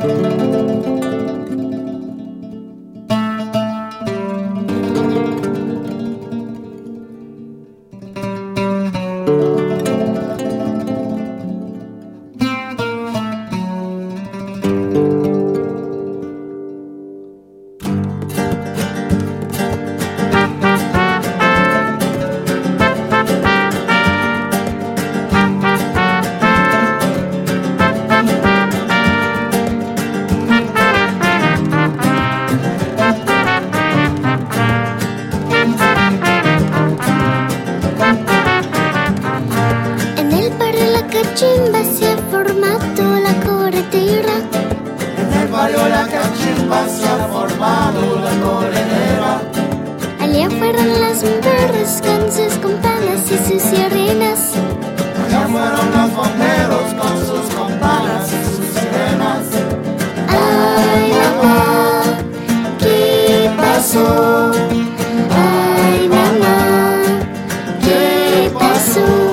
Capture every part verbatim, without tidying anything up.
cachimba se ha formado la corredera. En el barrio la cachimba se ha formado la corredera. Allá fueron las mujeres con sus campanas y sus sirenas. Allá fueron los bomberos con sus campanas y sus sirenas. Ay, mamá, ¿qué pasó? Ay, mamá, ¿qué pasó?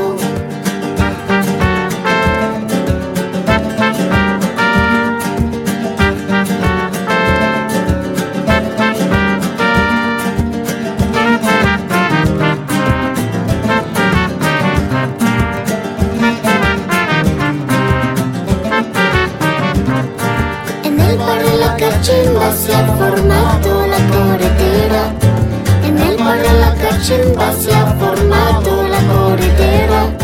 La cachimba se ha formado la corredera. En el barrio la cachimba se ha formado la corredera.